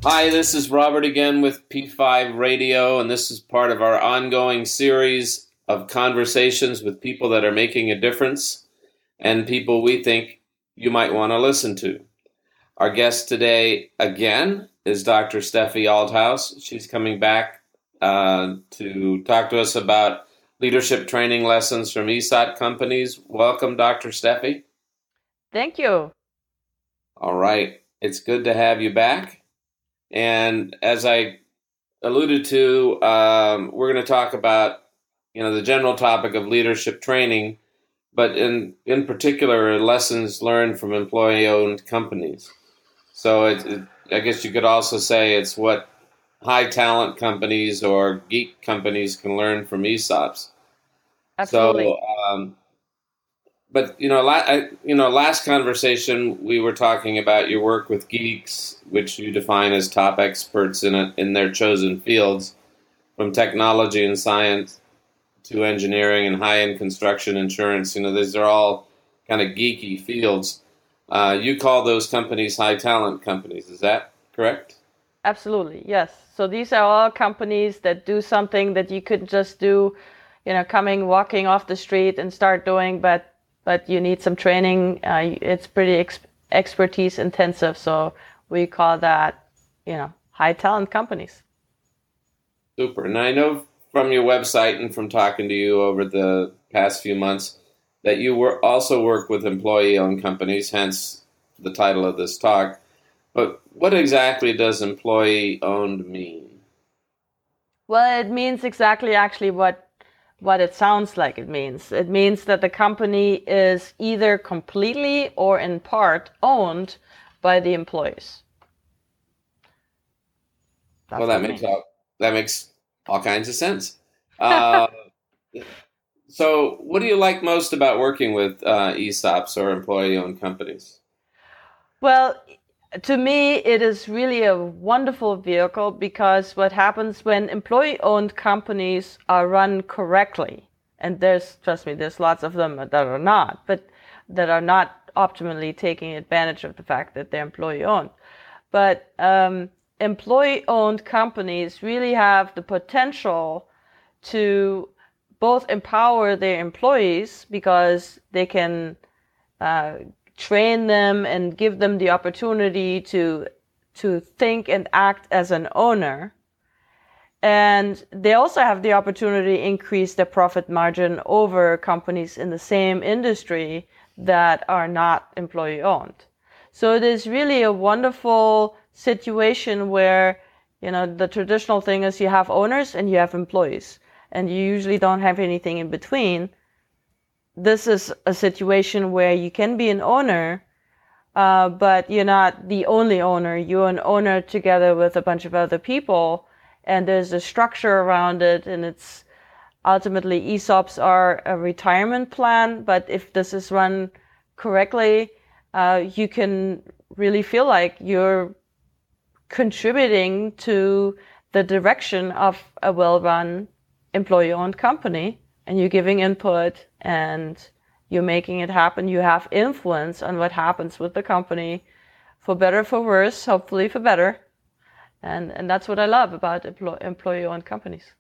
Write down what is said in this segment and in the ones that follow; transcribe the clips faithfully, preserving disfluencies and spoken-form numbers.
Hi, this is Robert again with P five Radio, and this is part of our ongoing series of conversations with people that are making a difference and people we think you might want to listen to. Our guest today, again, is Doctor Steffi Althaus. She's coming back uh, to talk to us about leadership training lessons from E S O P companies. Welcome, Doctor Steffi. Thank you. All right. It's good to have you back. And as I alluded to, um, we're going to talk about, you know, the general topic of leadership training, but in in particular, lessons learned from employee-owned companies. So it, it, I guess you could also say it's what high talent companies or geek companies can learn from E S O Ps. Absolutely. So, um, but you know, la- I, you know, last conversation we were talking about your work with geeks, which you define as top experts in a, in their chosen fields, from technology and science to engineering and high-end construction, insurance. You know, these are all kind of geeky fields. Uh, you call those companies high talent companies. Is that correct? Absolutely. Yes. So these are all companies that do something that you could just do, you know, coming, walking off the street and start doing, but but you need some training. Uh, it's pretty ex- expertise intensive. So we call that, you know, high talent companies. Super. And I know from your website and from talking to you over the past few months that you were also work with employee-owned companies, hence the title of this talk. But what exactly does employee-owned mean? Well, it means exactly actually what what it sounds like it means. It means that the company is either completely or in part owned by the employees. Well, That's that what it makes means. all that makes all kinds of sense. Uh, so, what do you like most about working with uh, E S O Ps or employee-owned companies? Well, to me, it is really a wonderful vehicle because what happens when employee owned companies are run correctly, and there's, trust me, there's lots of them that are not, but that are not optimally taking advantage of the fact that they're employee owned. But um, employee owned companies really have the potential to both empower their employees because they can uh, train them and give them the opportunity to to think and act as an owner. And they also have the opportunity to increase their profit margin over companies in the same industry that are not employee owned. So it is really a wonderful situation where, you know, the traditional thing is you have owners and you have employees, and you usually don't have anything in between. This is a situation where you can be an owner, uh, but you're not the only owner. You're an owner together with a bunch of other people, and there's a structure around it, and it's ultimately E S O Ps are a retirement plan, but if this is run correctly, uh, you can really feel like you're contributing to the direction of a well-run employee-owned company, and you're giving input and you're making it happen. You have influence on what happens with the company, for better, for worse, hopefully for better. And and that's what I love about employ- employee-owned companies.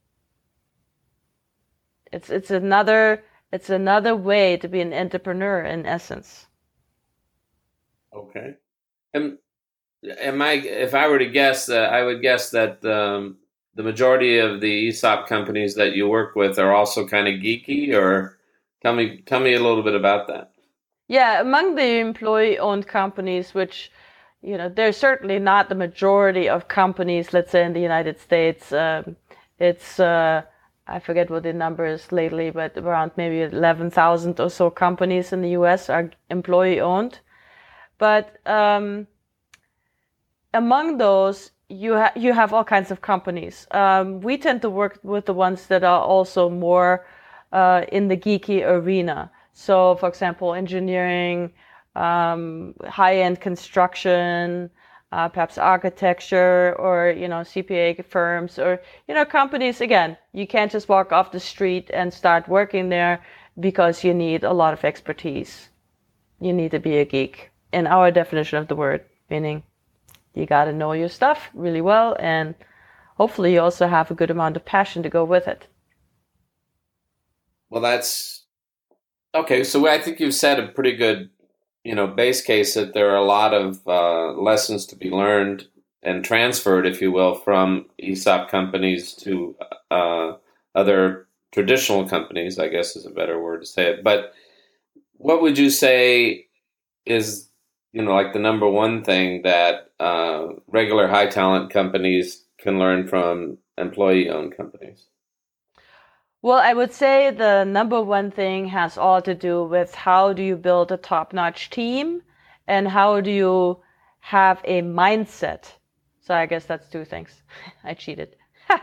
It's it's another it's another way to be an entrepreneur in essence. Okay. Am, am I? If I were to guess, uh, I would guess that um, the majority of the E S O P companies that you work with are also kind of geeky. Or tell me, tell me a little bit about that. Yeah, among the employee-owned companies, which, you know, they're certainly not the majority of companies, let's say in the United States. Um, it's, uh, I forget what the number is lately, but around maybe eleven thousand or so companies in the U S are employee-owned. But um, among those, you, ha- you have all kinds of companies. Um, we tend to work with the ones that are also more uh, in the geeky arena. So, for example, engineering, um, high-end construction, uh, perhaps architecture, or you know, C P A firms, or you know, companies. Again, you can't just walk off the street and start working there because you need a lot of expertise. You need to be a geek, in our definition of the word, meaning you got to know your stuff really well, and hopefully you also have a good amount of passion to go with it. Well, that's okay. So I think you've set a pretty good, you know, base case that there are a lot of uh, lessons to be learned and transferred, if you will, from E S O P companies to uh, other traditional companies, I guess is a better word to say it. But what would you say is, you know, like the number one thing that uh, regular high talent companies can learn from employee-owned companies? Well, I would say the number one thing has all to do with how do you build a top-notch team and how do you have a mindset. So I guess that's two things. I cheated.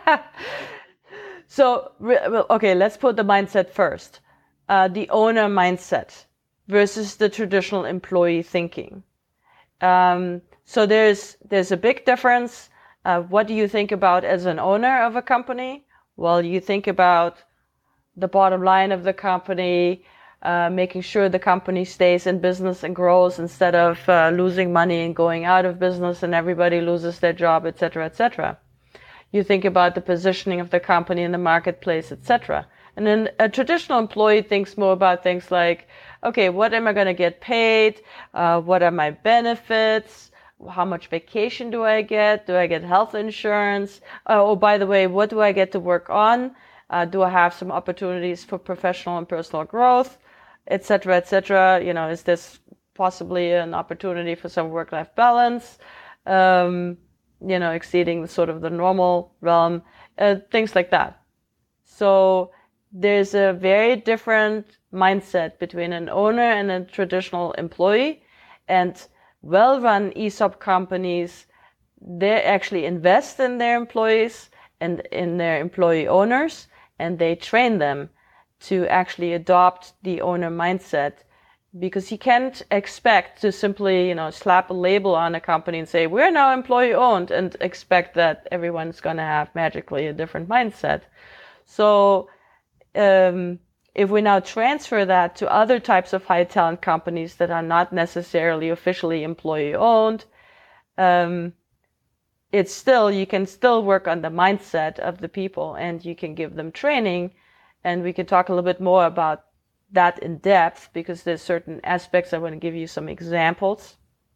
So, okay, let's put the mindset first. Uh, the owner mindset versus the traditional employee thinking. Um, so there's there's a big difference. Uh, what do you think about as an owner of a company? Well, you think about the bottom line of the company, uh, making sure the company stays in business and grows instead of uh, losing money and going out of business and everybody loses their job, et cetera, et cetera. You think about the positioning of the company in the marketplace, et cetera. And then a traditional employee thinks more about things like, okay, what am I going to get paid? Uh, what are my benefits? How much vacation do I get? Do I get health insurance? Uh, oh, by the way, what do I get to work on? Uh, do I have some opportunities for professional and personal growth, et cetera, et cetera? You know, is this possibly an opportunity for some work-life balance? Um, you know, exceeding sort of the normal realm, uh, things like that. So there's a very different mindset between an owner and a traditional employee. And well-run E S O P companies, they actually invest in their employees and in their employee owners, and they train them to actually adopt the owner mindset, because you can't expect to simply, you know, slap a label on a company and say, we're now employee owned, and expect that everyone's going to have magically a different mindset. So um, if we now transfer that to other types of high talent companies that are not necessarily officially employee owned, um, it's still, you can still work on the mindset of the people, and you can give them training. And we can talk a little bit more about that in depth, because there's certain aspects. I want to give you some examples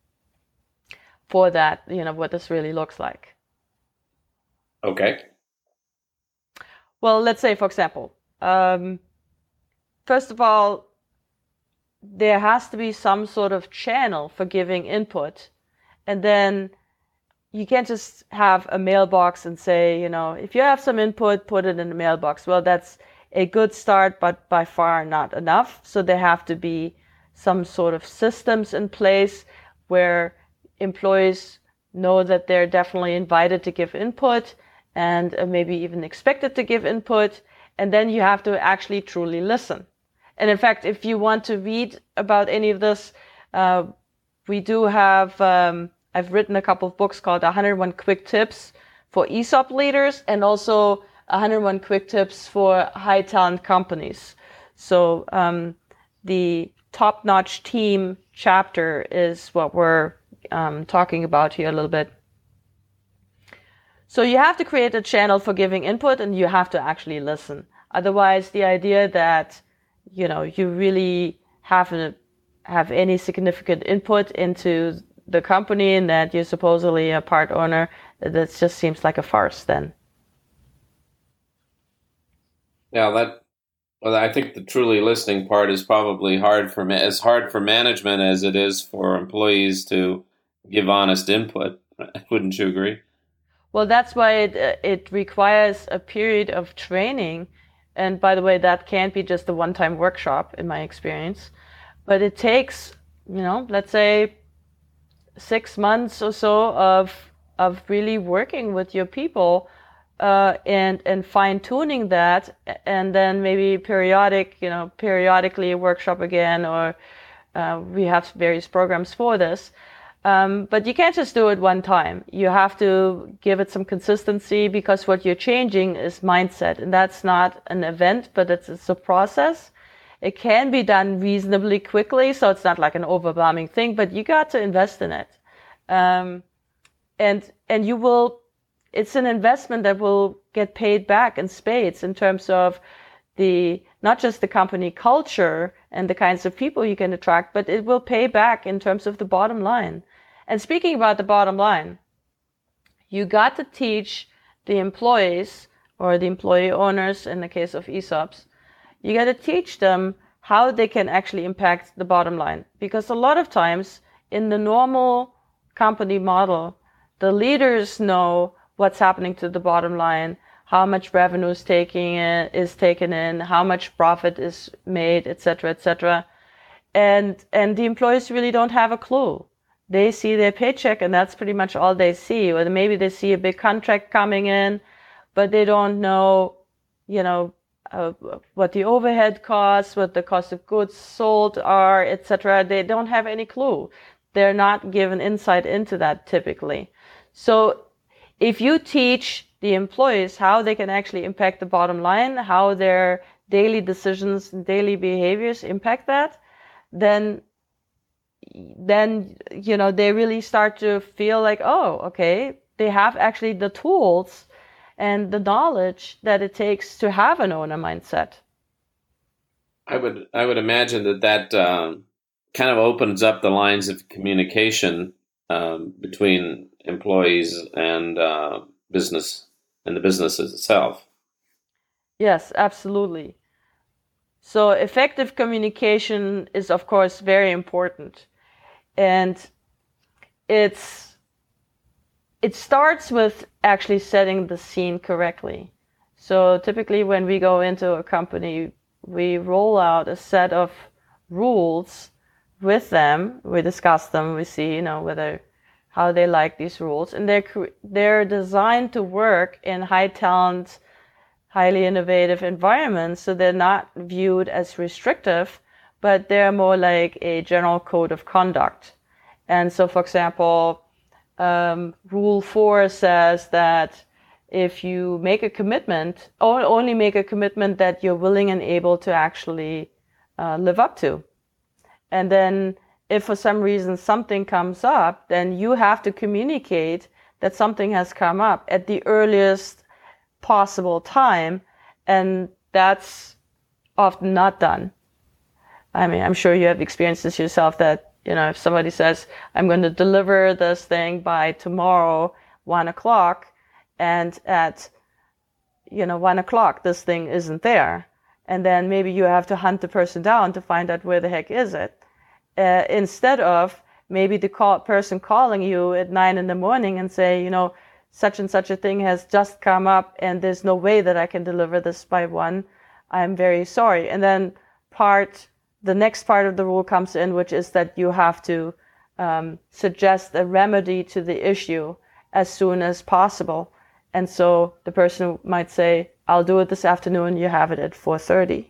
for that, you know, what this really looks like. Okay. Well, let's say, for example, um, first of all, there has to be some sort of channel for giving input. And then you can't just have a mailbox and say, you know, if you have some input, put it in the mailbox. Well, that's a good start, but by far not enough. So there have to be some sort of systems in place where employees know that they're definitely invited to give input and maybe even expected to give input. And then you have to actually truly listen. And in fact, if you want to read about any of this, uh, we do have, um, I've written a couple of books called one hundred one Quick Tips for E S O P leaders, and also one hundred one Quick Tips for high talent companies. So um, the top-notch team chapter is what we're um, talking about here a little bit. So you have to create a channel for giving input, and you have to actually listen. Otherwise, the idea that, you know, you really haven't have any significant input into the company and that you're supposedly a part owner, that just seems like a farce then. Yeah, that. Well, I think the truly listening part is probably hard for as hard for management as it is for employees to give honest input. Wouldn't you agree? Well, that's why it it requires a period of training, and by the way, that can't be just a one-time workshop in my experience, but it takes, you know, let's say six months or so of of really working with your people. Uh, and and fine tuning that, and then maybe periodic, you know, periodically a workshop again, or uh, we have various programs for this. Um, but you can't just do it one time. You have to give it some consistency, because what you're changing is mindset, and that's not an event, but it's, it's a process. It can be done reasonably quickly, so it's not like an overwhelming thing, but you got to invest in it. Um, and and you will, it's an investment that will get paid back in spades in terms of the, not just the company culture and the kinds of people you can attract, but it will pay back in terms of the bottom line. And speaking about the bottom line, you got to teach the employees or the employee owners in the case of E S O Ps, you got to teach them how they can actually impact the bottom line. Because a lot of times in the normal company model, the leaders know what's happening to the bottom line, how much revenue is taking in, is taken in, how much profit is made, et cetera, et cetera. And, and the employees really don't have a clue. They see their paycheck and that's pretty much all they see. Or maybe they see a big contract coming in, but they don't know, you know, uh, what the overhead costs, what the cost of goods sold are, et cetera. They don't have any clue. They're not given insight into that typically. So if you teach the employees how they can actually impact the bottom line, how their daily decisions and daily behaviors impact that, then then you know they really start to feel like, oh, okay, they have actually the tools and the knowledge that it takes to have an owner mindset. I would I would imagine that that um, kind of opens up the lines of communication um, between employees and uh, business and the business itself. Yes, absolutely. So effective communication is, of course, very important. And it's it starts with actually setting the scene correctly. So typically when we go into a company, we roll out a set of rules with them. We discuss them. We see, you know, whether how they like these rules, and they're they're designed to work in high talent, highly innovative environments. So they're not viewed as restrictive, but they're more like a general code of conduct. And so, for example, um, Rule four says that if you make a commitment, or only make a commitment that you're willing and able to actually uh, live up to. And then if for some reason something comes up, then you have to communicate that something has come up at the earliest possible time. And that's often not done. I mean, I'm sure you have experienced this yourself that, you know, if somebody says, I'm going to deliver this thing by tomorrow, one o'clock, and at, you know, one o'clock, this thing isn't there. And then maybe you have to hunt the person down to find out where the heck is it. Uh, instead of maybe the call, person calling you at nine in the morning and say, you know, such and such a thing has just come up and there's no way that I can deliver this by one. I'm very sorry. And then part, the next part of the rule comes in, which is that you have to um, suggest a remedy to the issue as soon as possible. And so the person might say, I'll do it this afternoon. You have it at four thirty.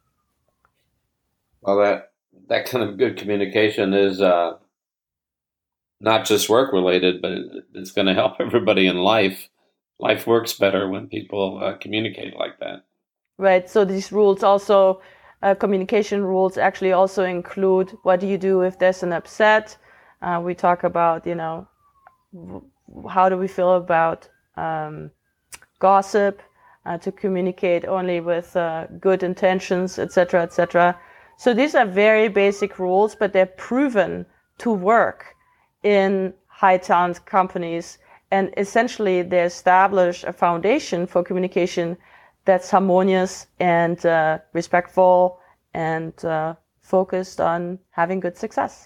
Well, that that kind of good communication is uh, not just work related, but it's going to help everybody in life. Life works better when people uh, communicate like that. Right. So these rules also, uh, communication rules actually also include what do you do if there's an upset. Uh, we talk about, you know, how do we feel about um, gossip, uh, to communicate only with uh, good intentions, et cetera, et cetera. So these are very basic rules, but they're proven to work in high talent companies. And essentially they establish a foundation for communication that's harmonious and uh, respectful and uh, focused on having good success.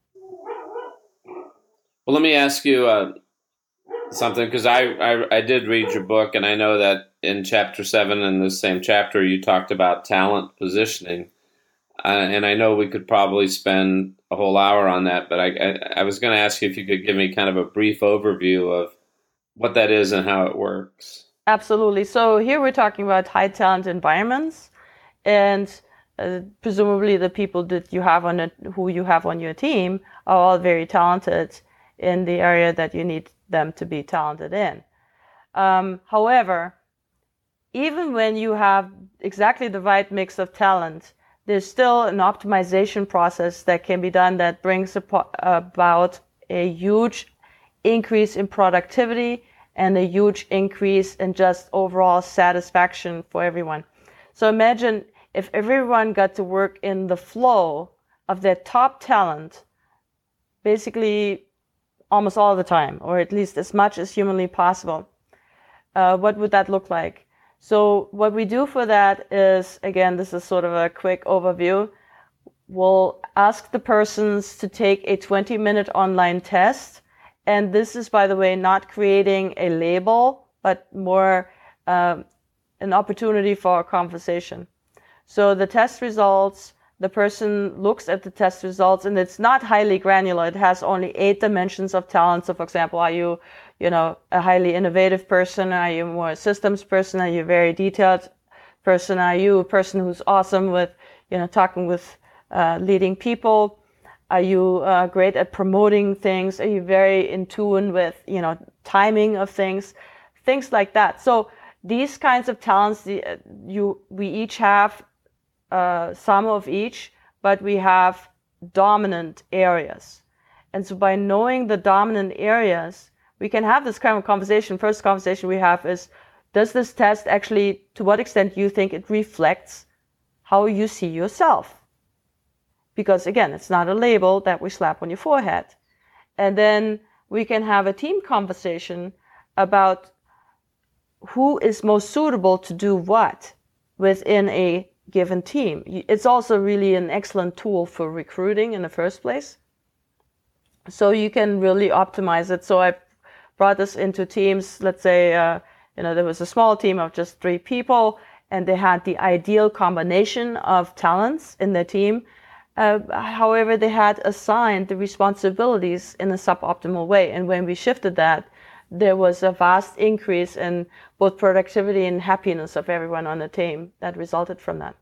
Well, let me ask you uh, something, because I, I I did read your book, and I know that in chapter seven, in the same chapter, you talked about talent positioning. Uh, and I know we could probably spend a whole hour on that, but I, I, I was going to ask you if you could give me kind of a brief overview of what that is and how it works. Absolutely. So here we're talking about high talent environments, and uh, presumably the people that you have on it, who you have on your team, are all very talented in the area that you need them to be talented in. Um, however, even when you have exactly the right mix of talent, there's still an optimization process that can be done that brings about a huge increase in productivity and a huge increase in just overall satisfaction for everyone. So imagine if everyone got to work in the flow of their top talent, basically almost all the time, or at least as much as humanly possible. Uh, what would that look like? So what we do for that is, again, this is sort of a quick overview. We'll ask the persons to take a twenty minute online test. And this is, by the way, not creating a label, but more um, an opportunity for a conversation. So the test results, the person looks at the test results, and it's not highly granular. It has only eight dimensions of talent. So, for example, are you, you know, a highly innovative person? Are you more a systems person? Are you a very detailed person? Are you a person who's awesome with, you know, talking with uh, leading people? Are you uh, great at promoting things? Are you very in tune with, you know, timing of things, things like that? So these kinds of talents, you we each have uh, some of each, but we have dominant areas. And so by knowing the dominant areas, we can have this kind of conversation. First conversation we have is, does this test actually, to what extent you think it reflects how you see yourself? Because again, it's not a label that we slap on your forehead. And then we can have a team conversation about who is most suitable to do what within a given team. It's also really an excellent tool for recruiting in the first place. So you can really optimize it. So I brought this into teams. Let's say, uh, you know, there was a small team of just three people, and they had the ideal combination of talents in their team. Uh, however, they had assigned the responsibilities in a suboptimal way. And when we shifted that, there was a vast increase in both productivity and happiness of everyone on the team that resulted from that.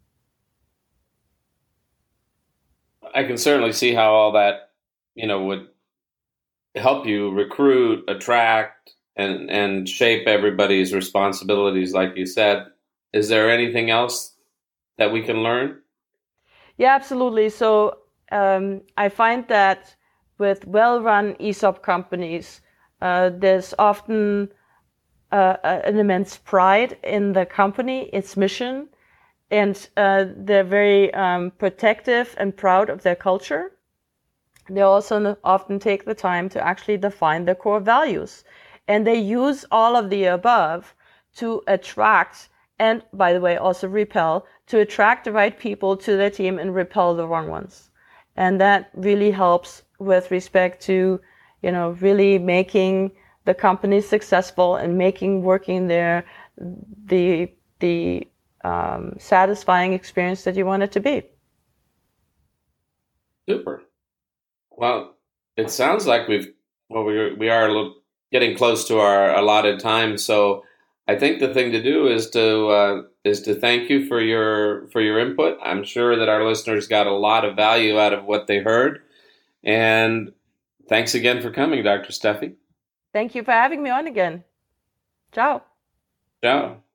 I can certainly see how all that, you know, would help you recruit, attract, and, and shape everybody's responsibilities, like you said. Is there anything else that we can learn? Yeah, absolutely. So um, I find that with well-run E S O P companies, uh, there's often uh, an immense pride in the company, its mission, and uh, they're very um, protective and proud of their culture. They also often take the time to actually define their core values. And they use all of the above to attract, and by the way, also repel, to attract the right people to their team and repel the wrong ones. And that really helps with respect to, you know, really making the company successful and making working there the, the um, satisfying experience that you want it to be. Super. Well, it sounds like we've, well, we, we are a little, getting close to our allotted time. So I think the thing to do is to uh, is to thank you for your for your input. I'm sure that our listeners got a lot of value out of what they heard. And thanks again for coming, Doctor Steffi. Thank you for having me on again. Ciao. Ciao.